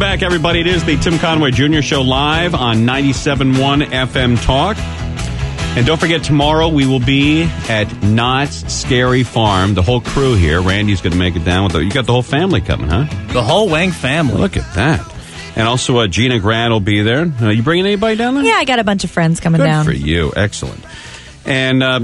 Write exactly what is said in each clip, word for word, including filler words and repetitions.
back, everybody. It is the Tim Conway Junior Show live on ninety-seven point one F M Talk. And don't forget, tomorrow we will be at Knott's Scary Farm. The whole crew here. Randy's going to make it down with the... You got the whole family coming, huh? The whole Wang family. Look at that. And also uh, Gina Grant will be there. Uh, you bringing anybody down there? Yeah, I got a bunch of friends coming Good down. for you. Excellent. And... Uh,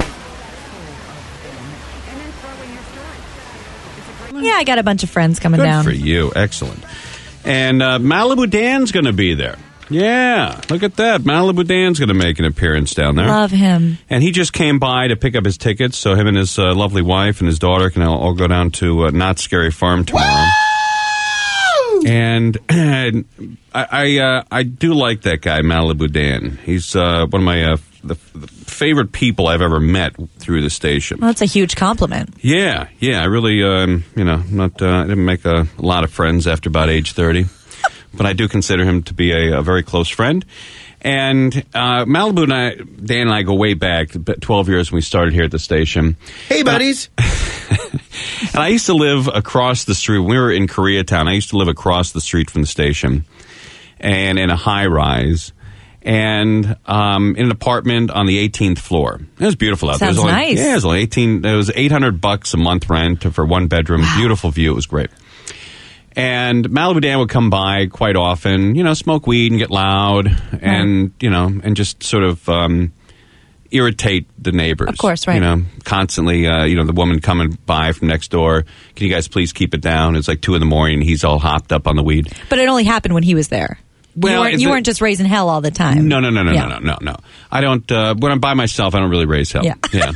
Yeah, I got a bunch of friends coming Good down. for you. Excellent. And uh, Malibu Dan's going to be there. Yeah, look at that. Malibu Dan's going to make an appearance down there. Love him. And he just came by to pick up his tickets, so him and his uh, lovely wife and his daughter can all, all go down to uh, Knott's Scary Farm tomorrow. Woo! And, and I I, uh, I do like that guy, Malibu Dan. He's uh, one of my uh, the, the favorite people I've ever met through the station. Well, that's a huge compliment. Yeah, yeah. I really, um, you know, not uh, I didn't make a, a lot of friends after about age thirty. But I do consider him to be a, a very close friend. And uh, Malibu and I, Dan and I go way back, twelve years when we started here at the station. Hey, buddies. Uh, and I used to live across the street. When we were in Koreatown, I used to live across the street from the station and in a high-rise. And um, in an apartment on the eighteenth floor. It was beautiful out Sounds there. It was only, nice. Yeah, it was only eighteen. It was eight hundred bucks a month rent for one bedroom. Wow. Beautiful view. It was great. And Malibu Dan would come by quite often, you know, smoke weed and get loud, and you know, and just sort of um, irritate the neighbors. Of course, right? You know, constantly, uh, you know, the woman coming by from next door. Can you guys please keep it down? It's like two in the morning. He's all hopped up on the weed. But it only happened when he was there. Well, you weren't, you it, weren't just raising hell all the time. No, no, no, no, yeah. no, no, no, no. I don't. Uh, when I'm by myself, I don't really raise hell. Yeah. yeah.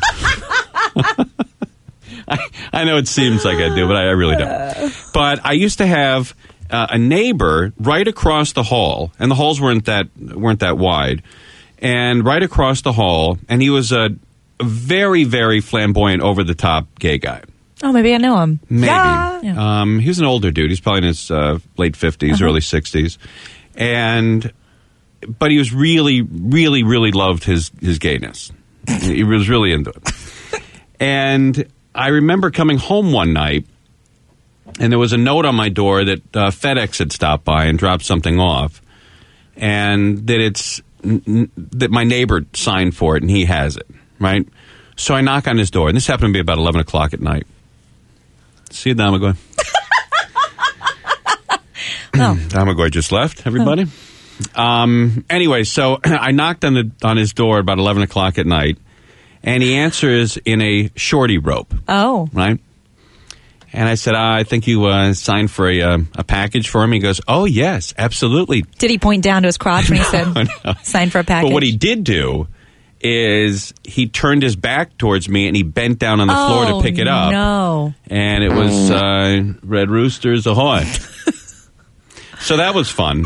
I, I know it seems like I do, but I, I really don't. But I used to have uh, a neighbor right across the hall, and the halls weren't that weren't that wide, and right across the hall, and he was a, a very, very flamboyant, over the top gay guy. Oh, maybe I know him. Maybe. Yeah. Yeah. Um, he was an older dude. He's probably in his uh, late fifties, uh-huh. early sixties. And, but he was really, really, really loved his, his gayness. He was really into it. And I remember coming home one night, and there was a note on my door that uh, FedEx had stopped by and dropped something off. And that it's, n- that my neighbor signed for it, and he has it, right? So I knock on his door, and this happened to be about eleven o'clock at night. See you, Damagoy. Oh. Damagoy just left, everybody. Oh. Um, anyway, so I knocked on the on his door about eleven o'clock at night, and he answers in a shorty rope. Oh. Right? And I said, uh, I think you uh, signed for a, uh, a package for him. He goes, oh, yes, absolutely. Did he point down to his crotch when he said, no, no. sign for a package? But what he did do is he turned his back towards me and he bent down on the oh, floor to pick it up. No. And it was uh, Red Roosters Ahoy. So that was fun.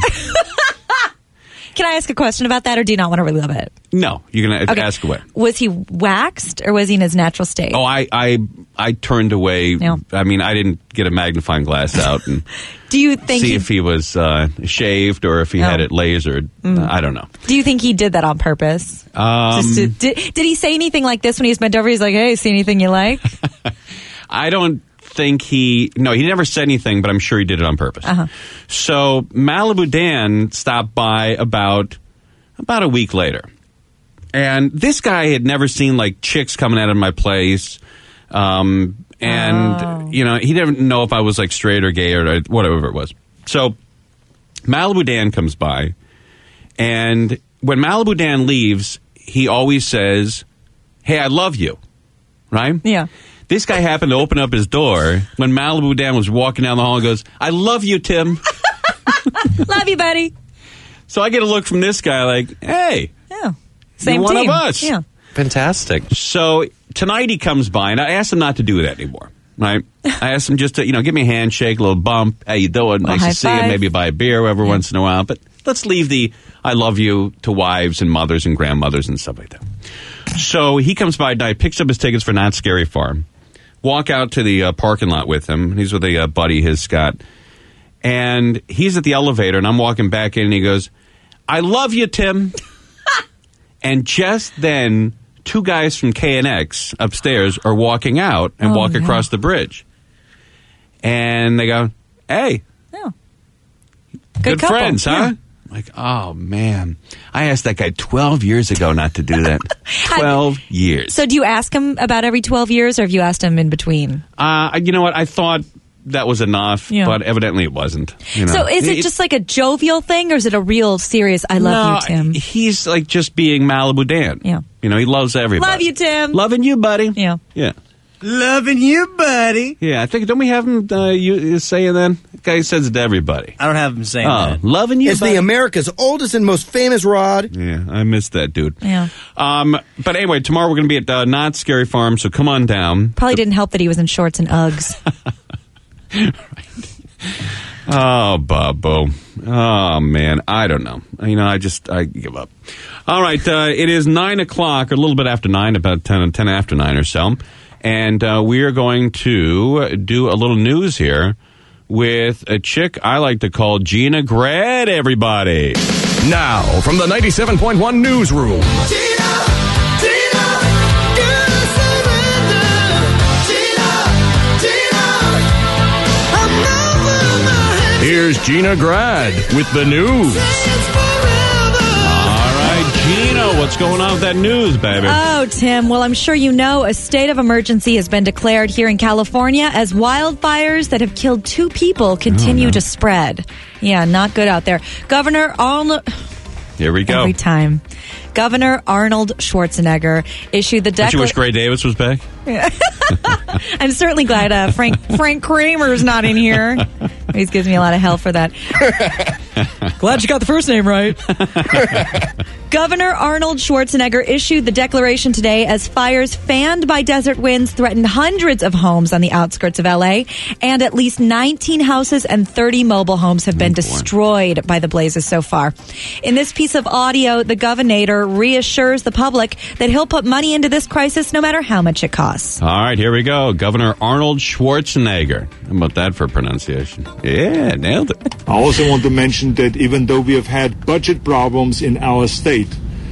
Can I ask a question about that, or do you not want to relive it? No, you're going to okay. ask away. Was he waxed, or was he in his natural state? Oh, I I, I turned away. No. I mean, I didn't get a magnifying glass out and do you think see he, if he was uh, shaved or if he oh. had it lasered. Mm. Uh, I don't know. Do you think he did that on purpose? Um, Just to, did, did he say anything like this when he was bent over? He's like, hey, see anything you like? I don't think he... No, he never said anything, but I'm sure he did it on purpose. Uh-huh. So Malibu Dan stopped by about about a week later. And this guy had never seen, like, chicks coming out of my place. Um, and, oh. you know, he didn't know if I was, like, straight or gay or whatever it was. So Malibu Dan comes by. And when Malibu Dan leaves, he always says, hey, I love you. Right? Yeah. This guy happened to open up his door when Malibu Dan was walking down the hall and goes, I love you, Tim. Love you, buddy. So I get a look from this guy like, hey, yeah, same you're one team. of us. Yeah. Fantastic. So tonight he comes by, and I asked him not to do that anymore. Right? I asked him just to, you know, give me a handshake, a little bump. How you doing? Well, nice high to see five. you. Maybe buy a beer every yeah. once in a while. But let's leave the I love you to wives and mothers and grandmothers and stuff like that. So he comes by tonight, picks up his tickets for Knott's Scary Farm. Walk out to the uh, parking lot with him. He's with a uh, buddy, his Scott. And he's at the elevator, and I'm walking back in, and he goes, I love you, Tim. And just then, two guys from K N X upstairs are walking out and oh, walk no. across the bridge. And they go, hey, Yeah. Good couple. friends, huh? Yeah. Like, oh, man. I asked that guy twelve years ago not to do that. twelve years. So do you ask him about every twelve years, or have you asked him in between? Uh, you know what? I thought that was enough, Yeah. but evidently it wasn't. You know? So is it just like a jovial thing, or is it a real serious, I love no, you, Tim? He's like just being Malibu Dan. Yeah. You know, he loves everybody. Love you, Tim. Loving you, buddy. Yeah. Yeah. Loving you, buddy. Yeah, I think, don't we have him uh, you, saying that? The guy says it to everybody. I don't have him saying Oh, that. loving you, It's buddy. the America's oldest and most famous rod. Yeah, I missed that, dude. Yeah. Um, but anyway, tomorrow we're going to be at uh, Not Scary Farm, so come on down. Probably didn't help that he was in shorts and Uggs. Oh, Bobo. Oh, man. I don't know. You know, I just, I give up. All right. Uh, it is nine o'clock, or a little bit after nine, about ten, ten after nine or so. And uh, we are going to do a little news here with a chick I like to call Gina Grad, everybody. Now, from the ninety-seven point one newsroom. Here's Gina Grad with the news. All right, Gina, what's going on with that news, baby? Oh, Tim. Well, I'm sure you know a state of emergency has been declared here in California as wildfires that have killed two people continue Oh, no. to spread. Yeah, not good out there. Governor Arnold... Here we go. Every time. Governor Arnold Schwarzenegger issued the Don't you wish declaration... Gray Davis was back? I'm certainly glad uh, Frank Frank Kramer's not in here. He gives me a lot of hell for that. Glad you got the first name right. Governor Arnold Schwarzenegger issued the declaration today as fires fanned by desert winds threatened hundreds of homes on the outskirts of L A, and at least nineteen houses and thirty mobile homes have been destroyed by the blazes so far. In this piece of audio, the governor reassures the public that he'll put money into this crisis no matter how much it costs. All right, here we go. Governor Arnold Schwarzenegger. How about that for pronunciation? Yeah, nailed it. I also want to mention that even though we have had budget problems in our state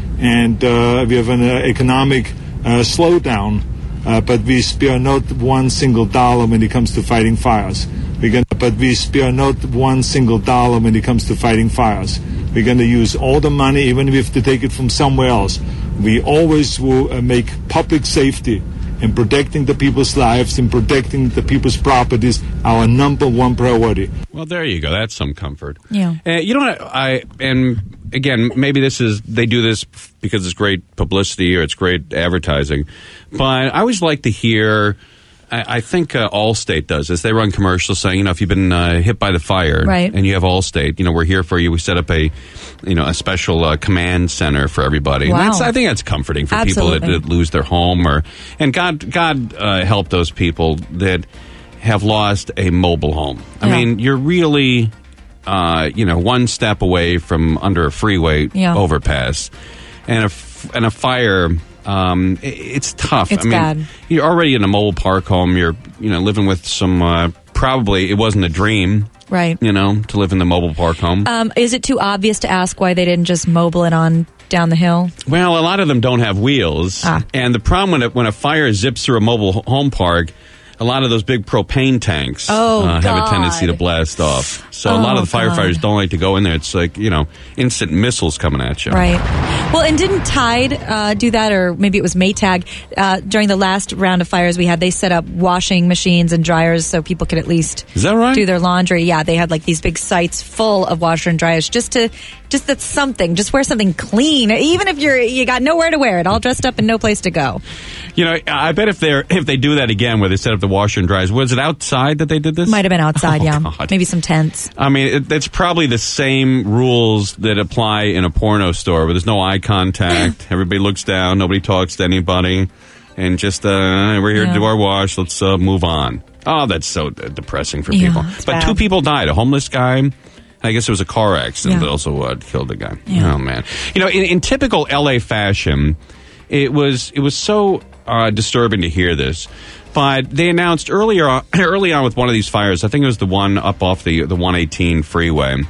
and uh, we have an uh, economic uh, slowdown, uh, but we spare not one single dollar when it comes to fighting fires. We're gonna, but we spare not one single dollar when it comes to fighting fires. We're going to use all the money, even if we have to take it from somewhere else. We always will uh, make public safety and protecting the people's lives and protecting the people's properties our number one priority. Well, there you go. That's some comfort. Yeah. Uh, you know what? I and again, maybe this is they do this because it's great publicity or it's great advertising, but I always like to hear. I, I think uh, Allstate does this. They run commercials saying, you know, if you've been uh, hit by the fire, right, and you have Allstate, you know, we're here for you. We set up a, you know, a special uh, command center for everybody. Wow. And that's, I think that's comforting for Absolutely. people that, that lose their home, or and God, God uh, help those people that have lost a mobile home. I Yeah. mean, you're really, uh, you know, one step away from under a freeway Yeah. overpass, and a f- and a fire. Um, it, it's tough. It's I mean, bad. You're already in a mobile park home. You're, you know, living with some. Uh, probably it wasn't a dream, right? You know, to live in the mobile park home. Um, is it too obvious to ask why they didn't just mobile it on down the hill? Well, a lot of them don't have wheels, Ah. and the problem when it, when a fire zips through a mobile home park, a lot of those big propane tanks Oh, uh, have God. a tendency to blast off. So a Oh, lot of the firefighters God. don't like to go in there. It's like, you know, instant missiles coming at you. Right. Well, and didn't Tide uh, do that, or maybe it was Maytag, uh, during the last round of fires we had? They set up washing machines and dryers so people could at least Is that right? do their laundry. Yeah, they had like these big sites full of washer and dryers just to, just that's something. Just wear something clean, even if you're you got nowhere to wear it, all dressed up and no place to go. You know, I bet if they're if they do that again, where they set up the washer and dryers, was it outside that they did this? Might have been outside, Oh, yeah. God. Maybe some tents. I mean, it, it's probably the same rules that apply in a porno store, where there's no eye contact. Everybody looks down. Nobody talks to anybody. And just, uh, we're here Yeah. to do our wash. Let's uh, move on. Oh, that's so uh, depressing for Yeah, people. it's But bad. two people died. A homeless guy. And I guess it was a car accident Yeah. that also uh, killed the guy. Yeah. Oh, man. You know, in, in typical L A fashion, it was it was so uh, disturbing to hear this. But they announced earlier, on- early on with one of these fires, I think it was the one up off the, the one eighteen freeway.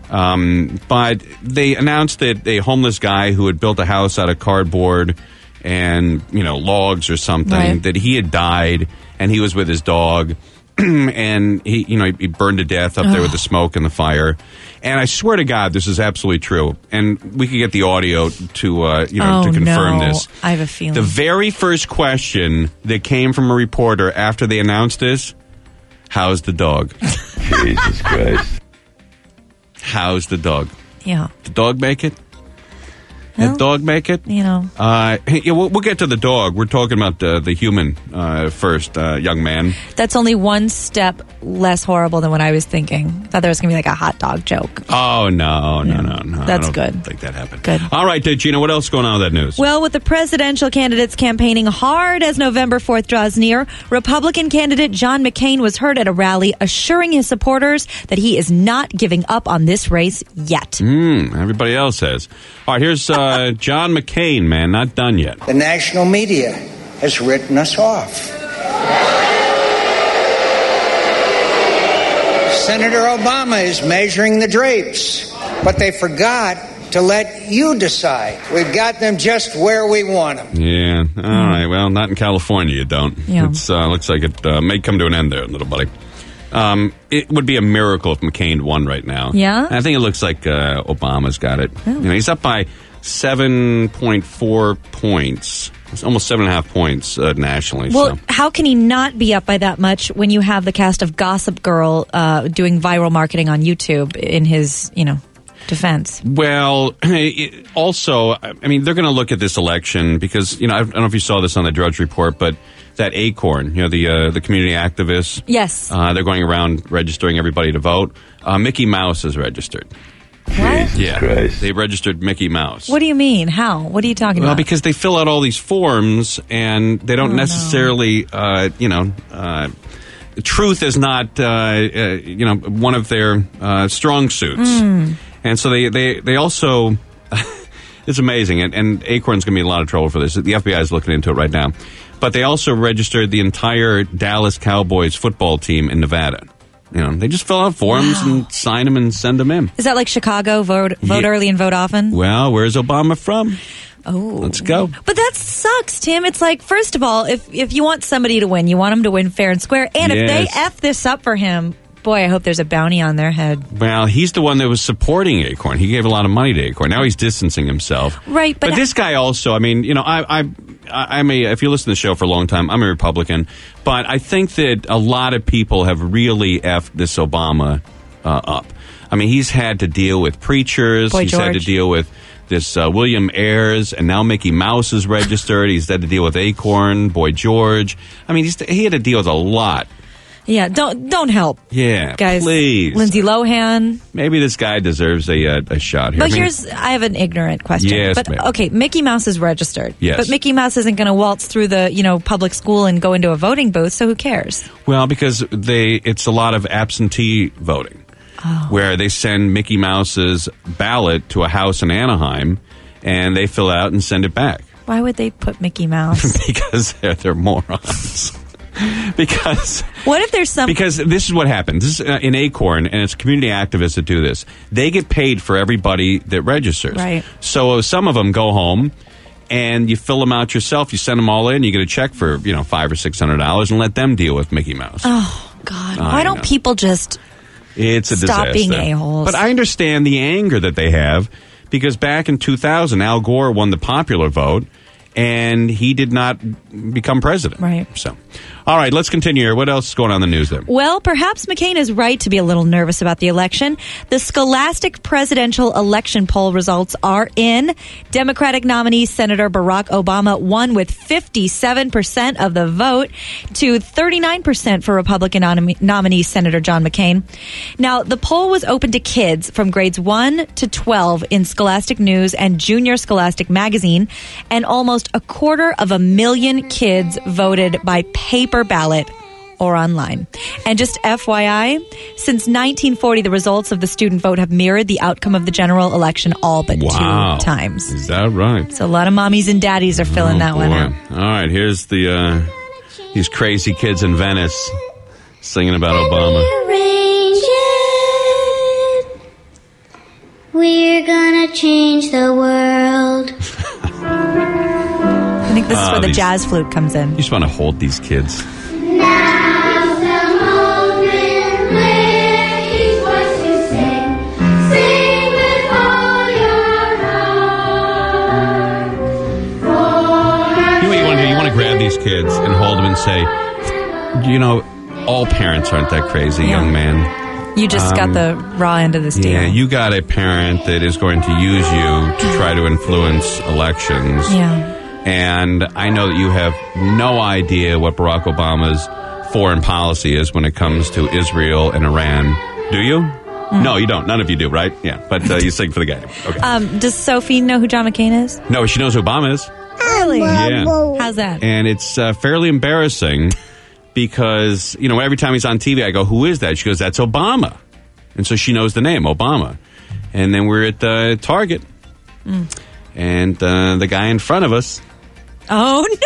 Um, but they announced that a homeless guy who had built a house out of cardboard and, you know, logs or something, Right. that he had died, and he was with his dog. and he, you know, he, he burned to death up there with the smoke and the fire. And I swear to God, this is absolutely true. And we could get the audio to, uh, you know, oh, to confirm no. this. I have a feeling. The very first question that came from a reporter after they announced this: "How's the dog?" Jesus Christ. How's the dog? Yeah. The dog make it? Well, Did dog make it? You know. Uh, yeah, we'll, we'll get to the dog. We're talking about uh, the human uh, first, uh, young man. That's only one step less horrible than what I was thinking. I thought there was going to be like a hot dog joke. Oh, no, no, no, no. That's I don't good. think that happened. Good. All right, uh, Gina, what else is going on with that news? Well, with the presidential candidates campaigning hard as November fourth draws near, Republican candidate John McCain was heard at a rally assuring his supporters that he is not giving up on this race yet. Mm, everybody else has. All right, here's uh, John McCain, man, not done yet. The national media has written us off. Senator Obama is measuring the drapes, but they forgot to let you decide. We've got them just where we want them. Yeah, all right. Well, not in California, you don't. Yeah. It uh, looks like it uh, may come to an end there, little buddy. Um, it would be a miracle if McCain won right now. Yeah? I think it looks like uh, Obama's got it. You know, he's up by seven point four points. It's almost seven and a half points uh, nationally. Well, so. how can he not be up by that much when you have the cast of Gossip Girl uh, doing viral marketing on YouTube in his, you know, defense? Well, it, also, I mean, they're going to look at this election because, you know, I don't know if you saw this on the Drudge Report, but that Acorn, you know, the uh, the community activists. Yes. Uh, they're going around registering everybody to vote. Uh, Mickey Mouse is registered. What? Yeah. Christ. They registered Mickey Mouse. What do you mean? How? What are you talking Well, about? because they fill out all these forms and they don't Oh, necessarily, uh, you know, uh, truth is not, uh, uh, you know, one of their uh, strong suits. Mm. And so they, they, they also, it's amazing, and, and Acorn's going to be in a lot of trouble for this. The F B I is looking into it right now. But they also registered the entire Dallas Cowboys football team in Nevada. You know, they just fill out forms Wow. and sign them and send them in. Is that like Chicago? Vote vote Yeah. early and vote often? Well, where's Obama from? Oh. Let's go. But that sucks, Tim. It's like, first of all, if if you want somebody to win, you want them to win fair and square. And if Yes. they F this up for him, boy, I hope there's a bounty on their head. Well, he's the one that was supporting Acorn. He gave a lot of money to Acorn. Now he's distancing himself. Right, but- this guy also, I mean, you know, I, I, I'm a, if you listen to the show for a long time, I'm a Republican, but I think that a lot of people have really effed this Obama uh, up. I mean, he's had to deal with preachers. Boy he's had to George. deal with this uh, William Ayers, and now Mickey Mouse is registered. He's had to deal with Acorn, Boy George. I mean, he's, he had to deal with a lot. Yeah, don't don't help, Yeah, guys. please. Lindsay Lohan. Maybe this guy deserves a, uh, a shot here. But I mean, here's, I have an ignorant question. Yes, but ma'am. okay, Mickey Mouse is registered. Yes. But Mickey Mouse isn't going to waltz through the, you know, public school and go into a voting booth, so who cares? Well, because they it's a lot of absentee voting, Oh. where they send Mickey Mouse's ballot to a house in Anaheim, and they fill it out and send it back Why would they put Mickey Mouse? because they're, they're morons. because What if there's some... because this is what happens. This is uh, in Acorn, and it's community activists that do this. They get paid for everybody that registers. Right. So uh, some of them go home, and you fill them out yourself. You send them all in. You get a check for you know five or six hundred dollars, and let them deal with Mickey Mouse. Oh, God. I Why don't know. people just... It's a Stop disaster. being a-holes. But I understand the anger that they have because back in two thousand, Al Gore won the popular vote, and he did not become president. Right. So, all right, let's continue here. What else is going on in the news then? Well, perhaps McCain is right to be a little nervous about the election. The Scholastic presidential election poll results are in. Democratic nominee Senator Barack Obama won with fifty-seven percent of the vote to thirty-nine percent for Republican nom- nominee Senator John McCain. Now, the poll was open to kids from grades one to twelve in Scholastic News and Junior Scholastic Magazine, and almost a quarter of a million kids voted by paper ballot or online. And just F Y I, since nineteen forty, the results of the student vote have mirrored the outcome of the general election all but Wow. two times. Is that right? So a lot of mommies and daddies are filling Oh, that one boy. out. All right, here's the uh, these crazy kids in Venice singing about Obama. Arrange it. We're gonna change the world. I think this is Ah, where the these- jazz flute comes in. You just want to hold these kids. Now's the moment. kids and hold them and say, you know, all parents aren't that crazy, Yeah. young man. You just got Um, the raw end of this deal. Yeah, you got a parent that is going to use you to try to influence elections. Yeah. And I know that you have no idea what Barack Obama's foreign policy is when it comes to Israel and Iran. Do you? Mm. No, you don't. None of you do, right? Yeah, but uh, you sing for the game. Okay. Um, does Sophie know who John McCain is? No, she knows who Obama is. Really? Yeah. How's that? And it's uh, fairly embarrassing because, you know, every time he's on T V, I go, who is that? She goes, that's Obama. And so she knows the name, Obama. And then we're at uh, Target. Mm. And uh, the guy in front of us. Oh, no.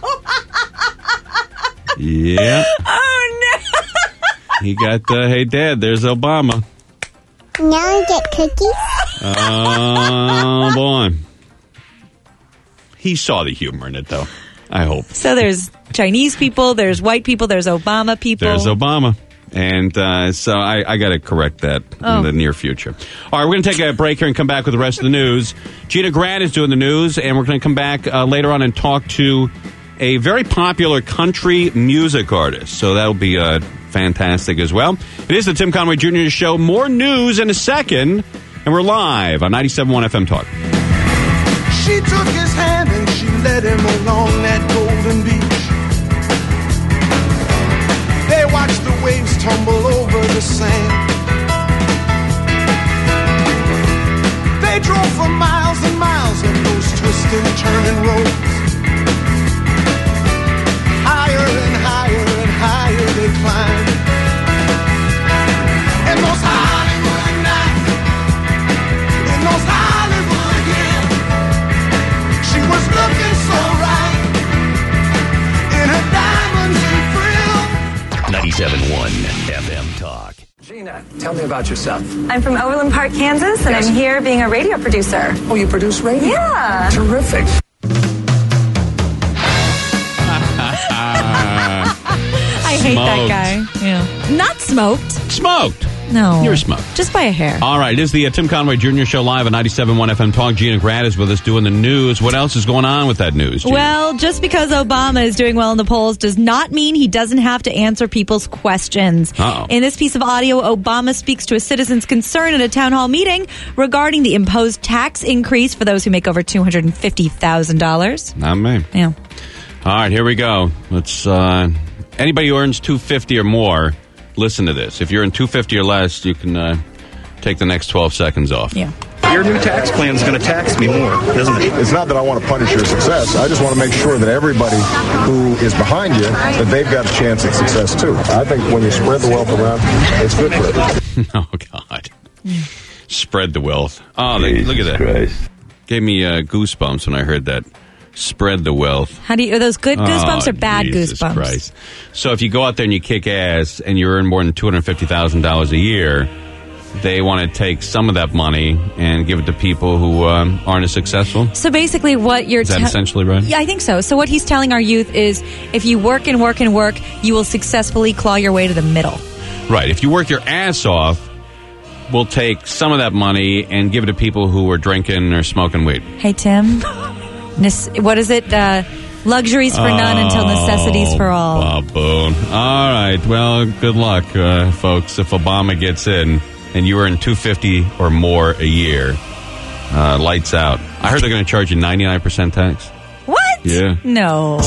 Yeah. Oh, no. He got, uh, hey, Dad, there's Obama. Now I get cookies? Oh, boy. He saw the humor in it, though. I hope. So there's Chinese people, there's white people, there's Obama people. There's Obama. And uh, so I, I got to correct that Oh. in the near future. All right, we're going to take a break here and come back with the rest of the news. Gina Grad is doing the news, and we're going to come back uh, later on and talk to a very popular country music artist. So that'll be uh, fantastic as well. It is the Tim Conway Junior Show. More news in a second, and we're live on ninety-seven point one F M Talk. She took his hand and she led him along that golden beach. They watched the waves tumble over the sand. They drove for miles and miles on those twisting, turning roads. Higher and higher and higher they climbed. In those Hollywood nights, in those Hollywood years, she was looking so right in her diamonds and frills. ninety-seven point one F M Talk. Gina, tell me about yourself. I'm from Overland Park, Kansas, and Yes. I'm here being a radio producer. Oh, you produce radio? Yeah. Terrific. I hate that Smoked. guy. Yeah. Not smoked. Smoked. No. You're smoked. Just by a hair. All right, it is the uh, Tim Conway Junior Show live on ninety-seven point one F M Talk. Gina Grad is with us doing the news. What else is going on with that news, Gina? Well, just because Obama is doing well in the polls does not mean he doesn't have to answer people's questions. Uh-oh. In this piece of audio, Obama speaks to a citizen's concern at a town hall meeting regarding the imposed tax increase for those who make over two hundred fifty thousand dollars. Not me. Yeah. All right, here we go. Let's. Uh, anybody who earns two hundred fifty dollars or more, listen to this. If you're in two hundred fifty dollars or less, you can uh, take the next twelve seconds off. Yeah. Your new tax plan is going to tax me more, isn't it? It's not that I want to punish your success. I just want to make sure that everybody who is behind you, that they've got a chance at success too. I think when you spread the wealth around, it's good for everybody. Oh, God. Spread the wealth. Oh, they, look at that. Christ. Gave me uh, goosebumps when I heard that. Spread the wealth. How do you, are those good goosebumps Oh, or bad Jesus goosebumps? Christ. So if you go out there and you kick ass and you earn more than two hundred fifty thousand dollars a year, they want to take some of that money and give it to people who um, aren't as successful. So basically what you're... Is that te- essentially right? Yeah, I think so. So what he's telling our youth is if you work and work and work, you will successfully claw your way to the middle. Right. If you work your ass off, we'll take some of that money and give it to people who are drinking or smoking weed. Hey, Tim. Nes- what is it? Uh, luxuries for none until necessities for all. Oh, boom. All right. Well, good luck, uh, folks. If Obama gets in and you earn two hundred fifty dollars or more a year, uh, lights out. I heard they're going to charge you ninety-nine percent tax. What? Yeah. No.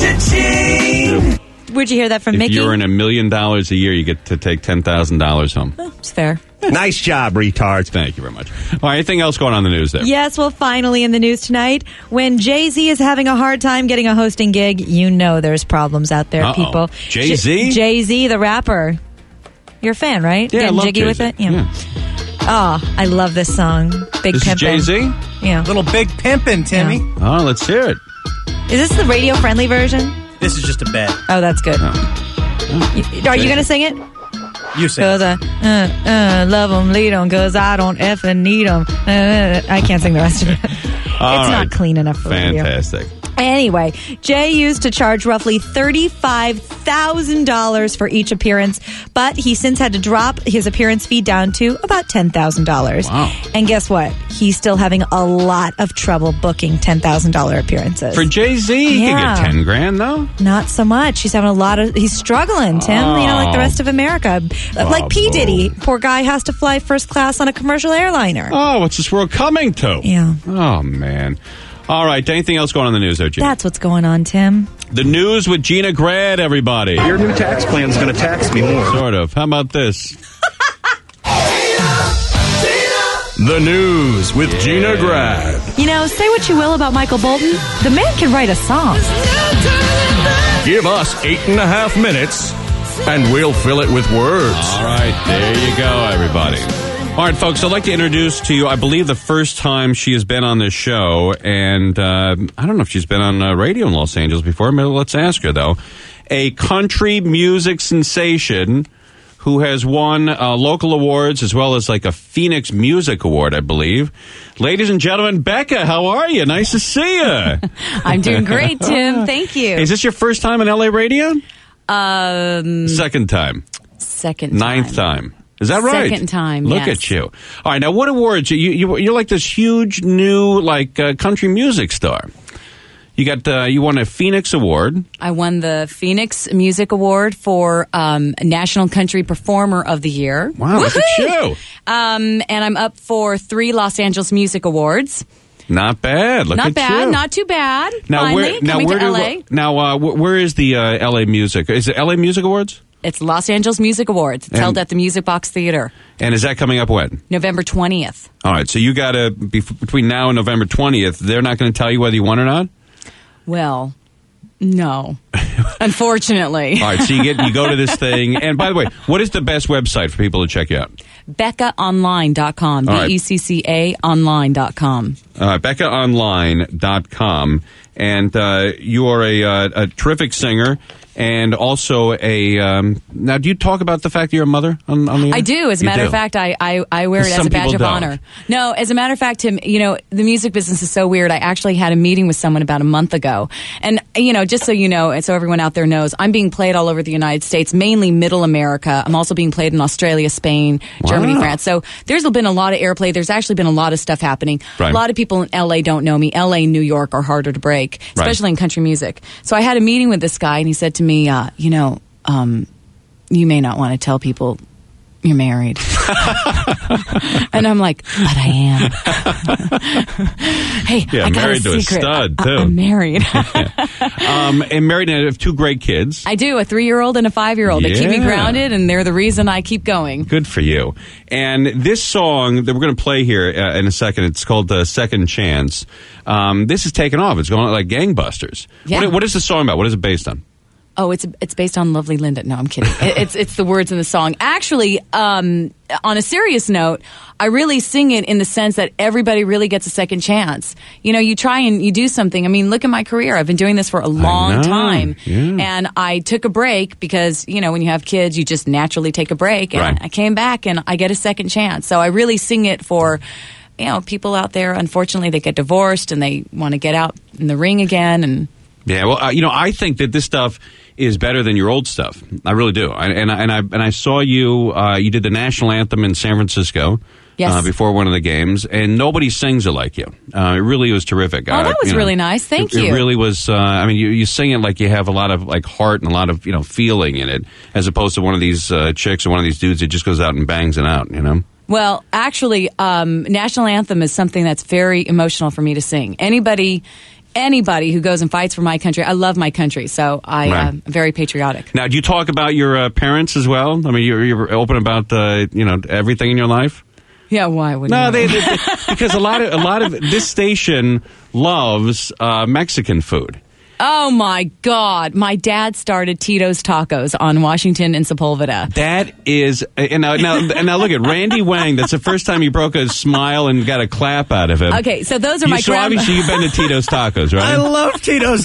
Yep. Where'd you hear that from If Mickey? you earn a million dollars a year, you get to take ten thousand dollars home. It's fair. Nice job, retards. Thank you very much. All right, anything else going on in the news there? Yes, well, finally in the news tonight, when Jay-Z is having a hard time getting a hosting gig, you know there's problems out there, Uh-oh. people. Jay-Z? J- Jay-Z, the rapper. You're a fan, right? Yeah, I Getting love jiggy with Jay-Z. it? Yeah. Oh, I love this song. Big This is Pimpin'. Jay-Z? Yeah. Little Big Pimpin', Timmy. Oh, let's hear it. Is this the radio-friendly version? This is just a bet. Oh, that's good. Oh. You- are you going to sing it? You sing. Cause I uh, uh, love them, lead them, cause I don't effing need them. Uh, I can't sing the rest of it. All it's right. not clean enough for radio. Fantastic. Anyway, Jay used to charge roughly thirty-five thousand dollars for each appearance, but he since had to drop his appearance fee down to about ten thousand dollars. Wow. And guess what? He's still having a lot of trouble booking ten thousand dollars appearances. For Jay-Z, he Yeah. could get ten grand, though. Not so much. He's having a lot of, he's struggling, Tim, Oh. you know, like the rest of America. like P. Bravo. Diddy, poor guy has to fly first class on a commercial airliner. Oh, what's this world coming to? Yeah. Oh, man. All right, anything else going on in the news there, Gina? That's what's going on, Tim. The news with Gina Grad, everybody. Your new tax plan is going to tax me more. Sort of. How about this? The news with Gina Grad. You know, say what you will about Michael Bolton, the man can write a song. Give us eight and a half minutes, and we'll fill it with words. All right, there you go, everybody. All right, folks, I'd like to introduce to you, I believe, the first time she has been on this show, and uh, I don't know if she's been on uh, radio in Los Angeles before. Maybe let's ask her, though. A country music sensation who has won uh, local awards as well as like a Phoenix Music Award, I believe. Ladies and gentlemen, Becca, how are you? Nice to see you. I'm doing great, Tim. Thank you. Is this your first time in L A radio? Um, Second time. Second time. Ninth time. Is that right? Second time, Look yes. at you. All right, now what awards? You, you, you're like this huge new like uh, country music star. You got uh, you won a Phoenix Award. I won the Phoenix Music Award for um, National Country Performer of the Year. Wow, look at you. Um, and I'm up for three Los Angeles Music Awards. Not bad. Look not at bad, you. not too bad. Now Finally, where? Now coming where to do, L A. Now uh, wh- where is the uh, L A Music? Is it L A Music Awards? It's Los Angeles Music Awards. It's And- held at the Music Box Theater, And is that coming up when? November twentieth. All right, so you got to be between now and November twentieth. They're not going to tell you whether you won or not. Well, no, unfortunately. All right, so you get you go to this thing, and by the way, what is the best website for people to check you out? Becca Online dot com. All right. B E C C A Online dot com. Uh, Becca Online dot com, and uh, you are a, uh, a terrific singer, and also a. Um, now, do you talk about the fact that you're a mother on, on the air? I do. As a You matter do. of fact, I, I, I wear it as Some a badge people of don't. honor. No, as a matter of fact, Tim, you know, the music business is so weird. I actually had a meeting with someone about a month ago. And, you know, just so you know, and so everyone out there knows, I'm being played all over the United States, mainly middle America. I'm also being played in Australia, Spain, Germany, Wow. France. So there's been a lot of airplay. There's actually been a lot of stuff happening. Right. A lot of people in L A don't know me. L A and New York are harder to break, Right. especially in country music. So I had a meeting with this guy, and he said to me, uh, you know, um, you may not want to tell people you're married. And I'm like, but I am. Hey, Yeah, I got married a to a secret. stud, I- too. I'm married. um, and married and have two great kids. I do, a three-year-old and a five-year-old. They keep me Yeah. grounded, and they're the reason I keep going. Good for you. And this song that we're going to play here uh, in a second, it's called uh, Second Chance. Um, this is taken off. It's going like gangbusters. Yeah. What, what is the song about? What is it based on? Oh, it's it's based on Lovely Linda. No, I'm kidding. It- it's it's the words in the song. Actually, um, on a serious note, I really sing it in the sense that everybody really gets a second chance. You know, you try and you do something. I mean, look at my career. I've been doing this for a long know. time. Yeah. And I took a break because, you know, when you have kids, you just naturally take a break. And Right. I came back and I get a second chance. So I really sing it for, you know, people out there. Unfortunately, they get divorced and they want to get out in the ring again. And Yeah, well, uh, you know, I think that this stuff is better than your old stuff. I really do. I, and I, and I and I saw you. Uh, you did the national anthem in San Francisco. Yes. Uh, before one of the games, and nobody sings it like you. Uh, it really was terrific. Oh, that Uh, was you know, really nice. Thank it, you. It really was. Uh, I mean, you, you sing it like you have a lot of like heart and a lot of you know feeling in it, as opposed to one of these uh, chicks or one of these dudes that just goes out and bangs it out. You know. Well, actually, um, national anthem is something that's very emotional for me to sing. Anybody, anybody who goes and fights for my country, I love my country, so I, Right. uh, am very patriotic. Now, do you talk about your uh, parents as well? I mean, you're, you're open about uh, you know everything in your life. Yeah, why would No, they, they, they because a lot of a lot of this station loves uh, Mexican food. Oh, my God. My dad started Tito's Tacos on Washington and Sepulveda. That is, and now, now, and now look at Randy Wang. That's the first time he broke a smile and got a clap out of him. Okay, so those are you, my So grandma- obviously you've been to Tito's Tacos, right? I love Tito's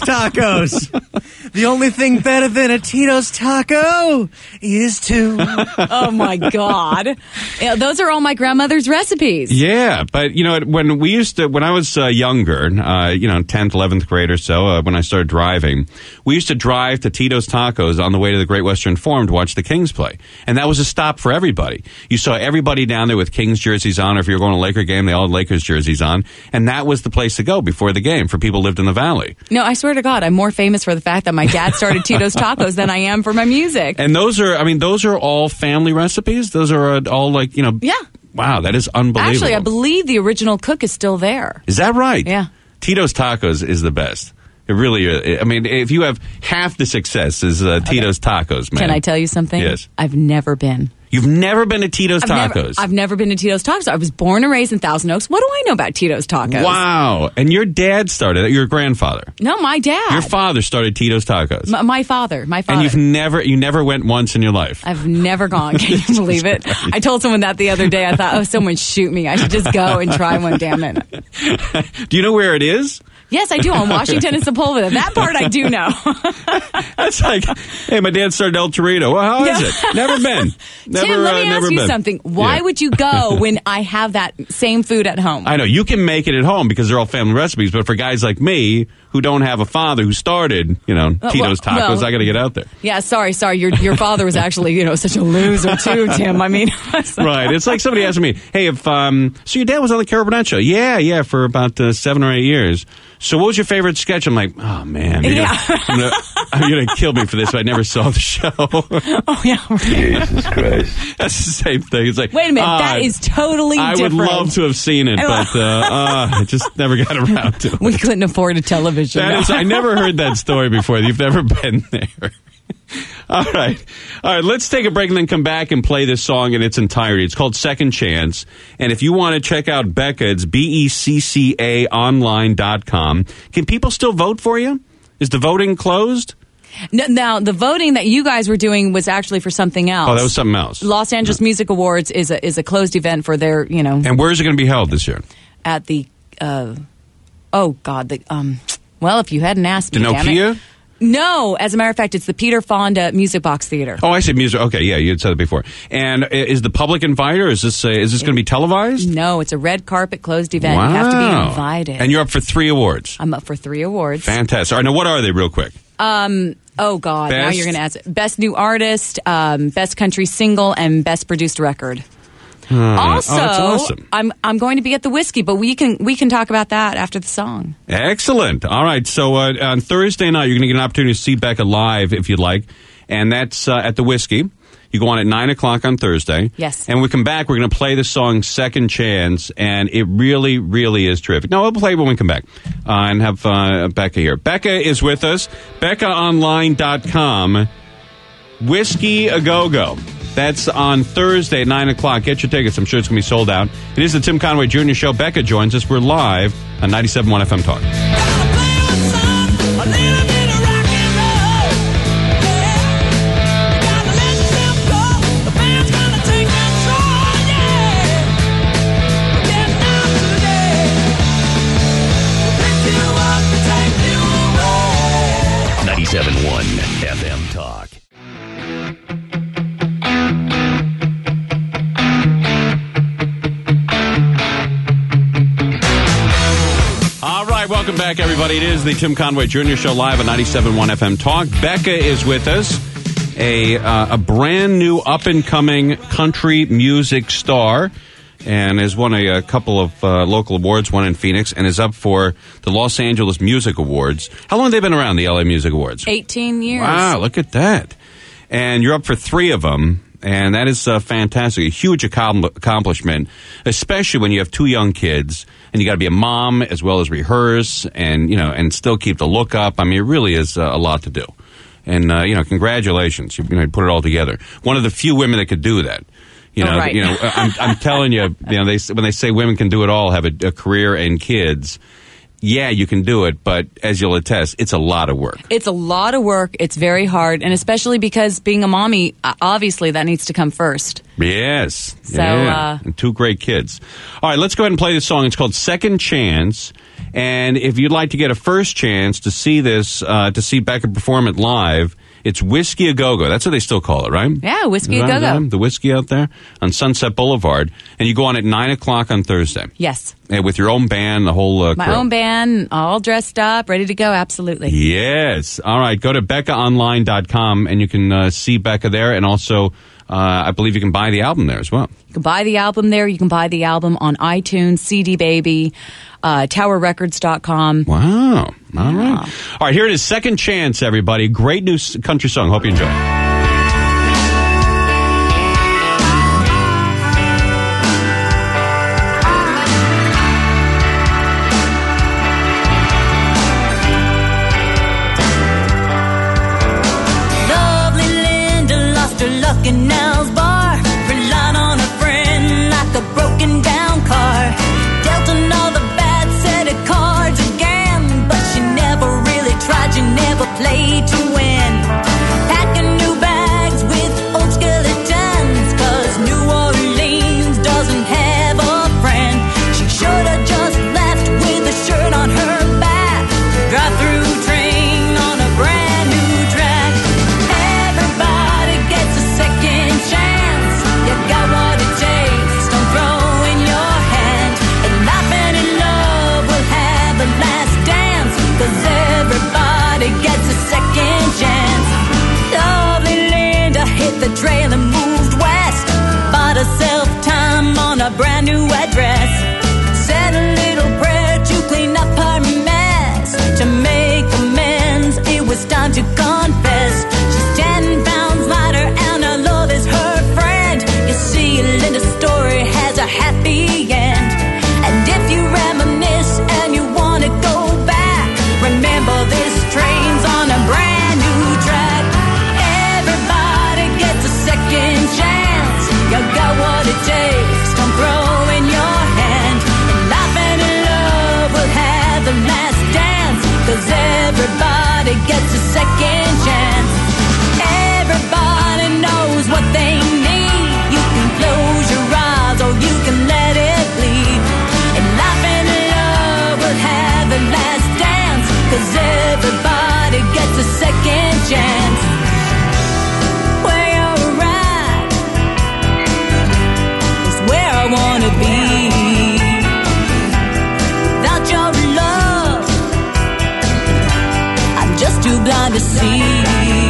Tacos. The only thing better than a Tito's taco is two. Oh, my God. Yeah, those are all my grandmother's recipes. Yeah, but, you know, when we used to, when I was uh, younger, uh, you know, tenth, eleventh grade or so, uh, when I started driving, we used to drive to Tito's Tacos on the way to the Great Western Forum to watch the Kings play. And that was a stop for everybody. You saw everybody down there with Kings jerseys on, or if you were going to a Laker game, they all had Lakers jerseys on. And that was the place to go before the game for people who lived in the Valley. No, I swear to God, I'm more famous for the fact that my dad started Tito's Tacos than I am for my music. And those are, I mean, those are all family recipes? Those are uh, all like, you know. Yeah. Wow, that is unbelievable. Actually, I believe the original cook is still there. Is that right? Yeah. Tito's Tacos is the best. It really is. I mean, if you have half the success is uh, Tito's Tacos, man. Can I tell you something? Yes. I've never been. You've never been to Tito's I've Tacos? Never, I've never been to Tito's Tacos. I was born and raised in Thousand Oaks. What do I know about Tito's Tacos? Wow. And your dad started it, your grandfather. No, my dad. Your father started Tito's Tacos. My, my father. My father. And you've never, you never went once in your life? I've never gone. Can you believe it? I told someone that the other day. I thought, oh, someone shoot me. I should just go and try one, damn it. Do you know where it is? Yes, I do, on Washington and Sepulveda. That part I do know. That's like, hey, my dad started El Torito. Well, how is Yeah. it? Never been. Never, Tim, let me uh, ask never you been. something. Why Yeah. would you go when I have that same food at home? I know, you can make it at home because they're all family recipes, but for guys like me who don't have a father who started, you know, Uh, Tito's well, Tacos, well- I got to get out there. Yeah, sorry, sorry. Your your father was actually, you know, such a loser too, Tim. I mean, Right. It's like somebody asked me, hey, if, um, so your dad was on the Carol Burnett show? Yeah, yeah, for about uh, seven or eight years. So what was your favorite sketch? I'm like, oh, man. You're Yeah. gonna, I'm gonna, you're going to kill me for this, but I never saw the show. Oh, yeah. Jesus Christ. That's the same thing. It's like, Wait a minute, ah, that is totally I different. would love to have seen it, but uh, uh, I just never got around to it. We couldn't afford a television. That is, I never heard that story before. You've never been there. All right. All right, let's take a break and then come back and play this song in its entirety. It's called Second Chance. And if you want to check out Becca, it's B E C C A online dot com. Can people still vote for you? Is the voting closed? No, now, the voting that you guys were doing was actually for something else. Oh, that was something else. Los Angeles Music Awards is a is a closed event for their, you know, And where is it going to be held this year? at the, uh, oh, God, the, um, well, if you hadn't asked The me, damn it. Nokia? No, as a matter of fact, it's the Peter Fonda Music Box Theater. Oh, I said music. Okay, yeah, you had said it before. And i- is the public invited, or is this uh, is this going to be televised? No, it's a red carpet closed event. Wow. You have to be invited. And you're up for three awards. I'm up for three awards. Fantastic. All right, now what are they, real quick? Um. Oh God! Now Best- you're going to ask best new artist, um, best country single, and best produced record. Uh, Also, oh, that's awesome. I'm I'm going to be at the Whiskey, but we can we can talk about that after the song. Excellent. All right. So uh, on Thursday night, you're going to get an opportunity to see Becca live if you'd like. And that's uh, at the Whiskey. You go on at nine o'clock on Thursday. Yes. And when we come back, we're going to play the song Second Chance. And it really, really is terrific. No, we'll play it when we come back uh, and have uh, Becca here. Becca is with us. Becca online dot com. Whiskey A Go-Go. That's on Thursday at nine o'clock. Get your tickets. I'm sure it's going to be sold out. It is the Tim Conway Junior Show. Becca joins us. We're live on ninety-seven point one F M Talk. ninety-seven point one F M Talk. All right, welcome back, everybody. It is the Tim Conway Junior Show live on ninety-seven point one F M Talk. Becca is with us, a uh, a brand new up-and-coming country music star, and has won a, a couple of uh, local awards, one in Phoenix, and is up for the Los Angeles Music Awards. How long have they been around, the L A Music Awards? eighteen years. Wow, look at that. And you're up for three of them, and that is uh, fantastic. A huge accom- accomplishment, especially when you have two young kids, and you got to be a mom as well as rehearse, and, you know, and still keep the look up. I mean, it really is uh, a lot to do. And, uh, you know, congratulations. You, you know, you put it all together. One of the few women that could do that. You know, Oh, right. you know, I'm, I'm telling you, you know, they, when they say women can do it all, have a, a career and kids, yeah, you can do it, but as you'll attest, it's a lot of work. It's a lot of work. It's very hard, and especially because being a mommy, uh, obviously that needs to come first. Yes. So, yeah. uh, and two great kids. All right, let's go ahead and play this song. It's called Second Chance. And if you'd like to get a first chance to see this, uh, to see Becca perform it live, it's Whiskey A Go Go. That's what they still call it, right? Yeah, Whiskey Is A that Go Go. them? The whiskey out there on Sunset Boulevard. And you go on at nine o'clock on Thursday. Yes. And with your own band, the whole uh, My crew. own band, all dressed up, ready to go, absolutely. Yes. All right, go to Becca Online dot com and you can uh, see Becca there. And also, uh, I believe you can buy the album there as well. You can buy the album there. You can buy the album on iTunes, C D Baby, uh, Tower Records dot com. Wow. All right. All right, here it is, Second Chance, everybody. Great new s- country song. Hope you enjoy it. In Nell's bar, relied on a friend like a broken down car. Dealt another bad set of cards again, but she never really tried, she never played to win. Packing new bags with old skeletons, cause New Orleans doesn't have a friend. She should have just left with a shirt on her back, drive through train on a brand new track. Everybody gets a second chance. You got what it takes. Don't throw in your hand. And laughing in love will have the last dance. Cause everybody gets a second chance. Lovely Linda hit the trail and moved west. Bought herself time on a brand new address. Said a little prayer to clean up her mess. To make amends, it was time to confess. She's ten pounds lighter and her love is her friend. You see, Linda's story has a happy end. And if you reminisce and you want to go back, remember this train's on a brand new track. Everybody gets a second chance. You got what it takes. Don't throw in your hand. And laughing in love will have the last dance. Cause everybody gets a second chance. Everybody knows what they need. You can close your eyes or you can let it bleed. And laughing in love will have the last dance. Cause everybody gets a second chance. Where you're at is where I wanna be. Without your love, I'm just too blind to see.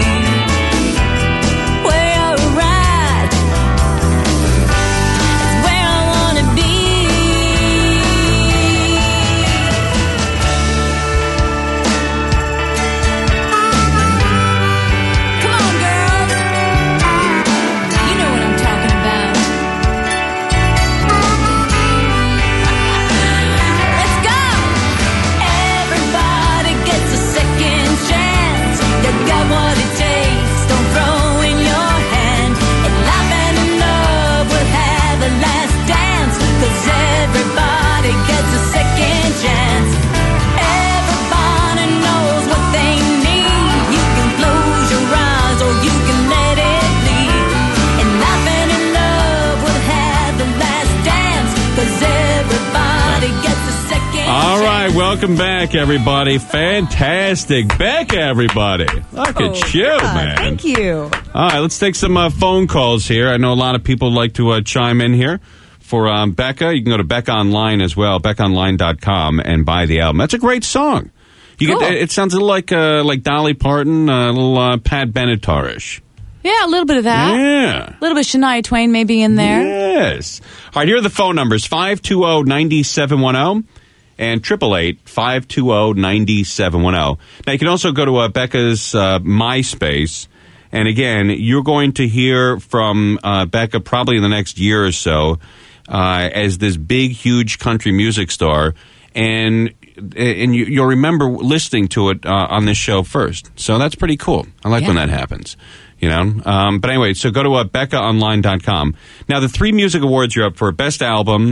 Welcome back, everybody. Fantastic. Becca, everybody. Look Oh, at you, yeah, man. Thank you. All right, let's take some uh, phone calls here. I know a lot of people like to uh, chime in here. For um, Becca, you can go to Becca Online as well, Becca Online dot com, and buy the album. That's a great song. You Cool. get, it sounds a little like uh, like Dolly Parton, uh, a little uh, Pat Benatar-ish. Yeah, a little bit of that. Yeah. A little bit of Shania Twain maybe in there. Yes. All right, here are the phone numbers, five two zero, nine seven one zero and eight eight eight, five two zero, nine seven one zero. Now, you can also go to uh, Becca's uh, MySpace. And again, you're going to hear from uh, Becca probably in the next year or so uh, as this big, huge country music star. And and you, you'll remember listening to it uh, on this show first. So that's pretty cool. I like Yeah. when that happens. You know, um, but anyway, so go to uh, Becca Online dot com. Now, the three music awards you're up for: Best Album,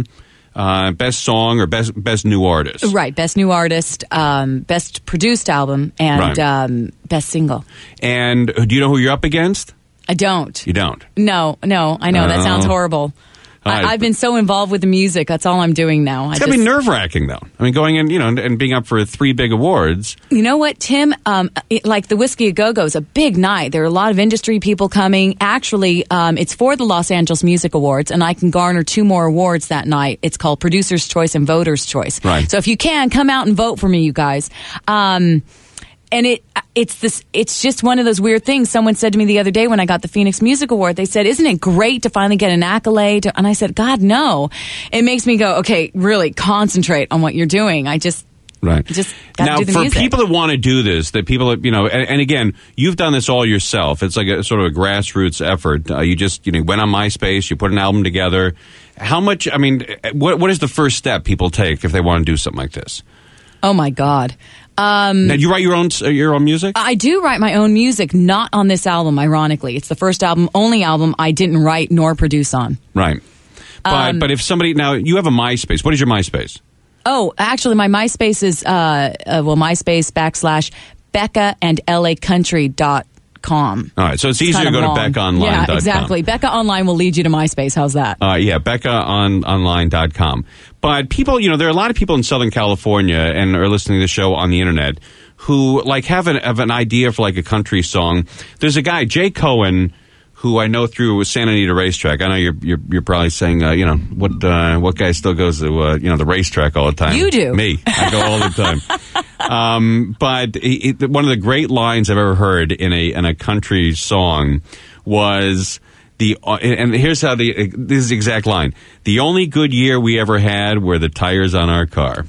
uh, best song or best best new artist. Right, best new artist, um, best produced album, and Right. um, best single. And do you know who you're up against? I don't. You don't. No, no, I know. That sounds Oh. horrible. All right. I, I've been so involved with the music. That's all I'm doing now. I It's gotta just- be nerve wracking, though. I mean, going in, you know, and, and being up for three big awards. You know what, Tim? Um, it, like the Whiskey A Go Go is a big night. There are a lot of industry people coming. Actually, um, it's for the Los Angeles Music Awards, and I can garner two more awards that night. It's called Producer's Choice and Voter's Choice. Right. So if you can, come out and vote for me, you guys. Um, and it it's this it's just one of those weird things. Someone said to me the other day when I got the Phoenix Music Award, they said, "Isn't it great to finally get an accolade?" And I said, "God, no." It makes me go, "Okay, really concentrate on what you're doing." I just Right. just got Now, to do the for music. people that want to do this, that people, that, you know, and, and again, you've done this all yourself. It's like a sort of a grassroots effort. Uh, you just, you know, went on MySpace, you put an album together. How much, I mean, what what is the first step people take if they want to do something like this? Oh my God. Um, Now, you write your own uh, your own music? I do write my own music, not on this album, ironically. It's the first album, only album I didn't write nor produce on. Right. But Um, but if somebody, now, you have a MySpace. What is your MySpace? Oh, actually, my MySpace is, uh, uh, well, MySpace backslash Becca and L A Country dot com. All right, so it's easier kind to of go long. to Becca Online dot com. Yeah, exactly. Becca Online will lead you to MySpace. How's that? Uh, yeah, Becca on online dot com. But people, you know, there are a lot of people in Southern California and are listening to the show on the internet who like have an, have an idea for like a country song. There's a guy, Jay Cohen, who I know through Santa Anita Racetrack. I know you're you're, you're probably saying, uh, you know, what uh, what guy still goes to uh, you know the racetrack all the time? You do. Me, I go all the time. um, but he, he, one of the great lines I've ever heard in a in a country song was. The, and here's how the this is the exact line. The only good year we ever had were the tires on our car.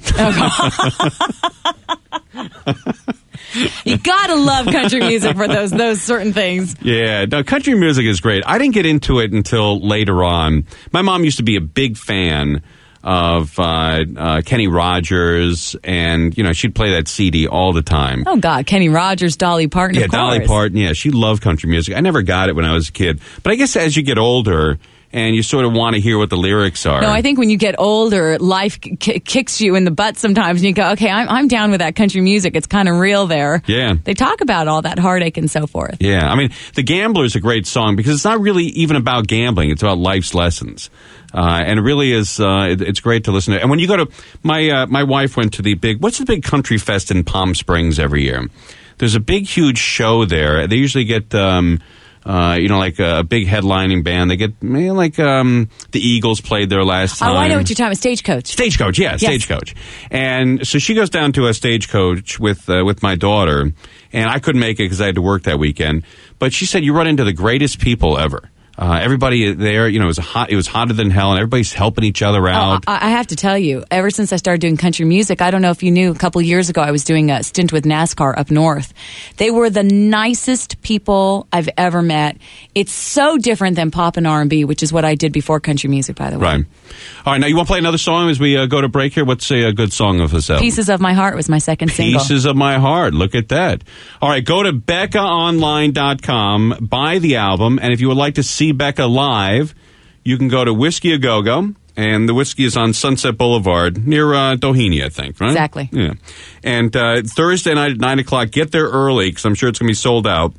You gotta love country music for those those certain things. Yeah, no, country music is great. I didn't get into it until later on. My mom used to be a big fan of uh, uh, Kenny Rogers, and you know she'd play that C D all the time. Oh God, Kenny Rogers, Dolly Parton. Yeah, of Dolly course. Parton. Yeah, she loved country music. I never got it when I was a kid, but I guess as you get older and you sort of want to hear what the lyrics are. No, I think when you get older, life k- kicks you in the butt sometimes, and you go, "Okay, I'm I'm down with that country music. It's kind of real there." Yeah. They talk about all that heartache and so forth. Yeah, I mean, The Gambler is a great song because it's not really even about gambling. It's about life's lessons. Uh, and it really is, uh, it, it's great to listen to. And when you go to, my uh, my wife went to the big, what's the big country fest in Palm Springs every year? There's a big, huge show there. They usually get, um, uh, you know, like a, a big headlining band. They get, you know, like um, the Eagles played there last time. Oh, I know what you're talking about. Stagecoach. Stagecoach, yeah, Yes. Stagecoach. And so she goes down to a Stagecoach with uh, with my daughter, and I couldn't make it because I had to work that weekend. But she said you run into the greatest people ever. Uh, everybody there, you know, it was hot. It was hotter than hell, and everybody's helping each other out. Oh, I I have to tell you, ever since I started doing country music, I don't know if you knew, a couple years ago, I was doing a stint with NASCAR up north. They were the nicest people I've ever met. It's so different than pop and R and B, which is what I did before country music, by the way. Right. All right. Now, you want to play another song as we uh, go to break here? What's a, a good song of this album? Pieces of My Heart was my second single. Pieces of My Heart. Look at that. All right. Go to Becca Online dot com, buy the album, and if you would like to see Becca live, you can go to Whiskey A Go Go, and the Whiskey is on Sunset Boulevard near uh, Doheny, I think, right? Exactly. Yeah. And uh, Thursday night at nine o'clock, get there early because I'm sure it's going to be sold out,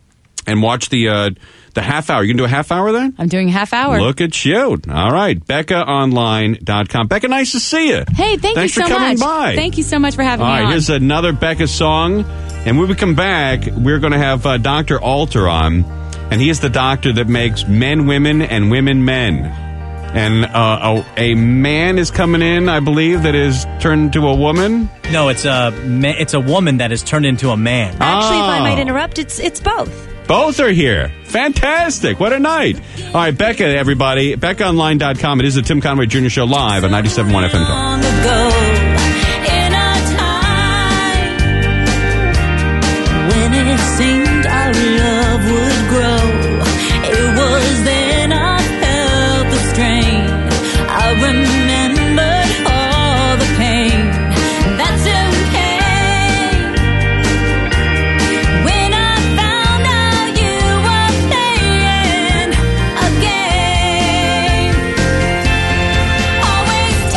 and watch the uh, the half hour. You can do a half hour there? I'm doing a half hour. Look at you. All right. Becca Online dot com. Becca, nice to see you. Hey, thank Thanks you so for coming much. by. Thank you so much for having All me right, on. here's another Becca song. And when we come back, we're going to have uh, Doctor Alter on. And he is the doctor that makes men women and women men. And uh, a, a man is coming in, I believe, that is turned into a woman. No, it's a ma- it's a woman that is turned into a man. Actually, if I Oh. might interrupt, it's it's both. Both are here. Fantastic. What a night. All right, Becca, everybody. Becca Online dot com. It is the Tim Conway Junior Show live on ninety-seven point one F M. Long ago, in a time when it seemed our love would grow, it was then I felt the strain. I remembered all the pain that's okay. When I found out you were playing a game, always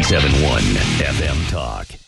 ninety-seven point one F M Talk.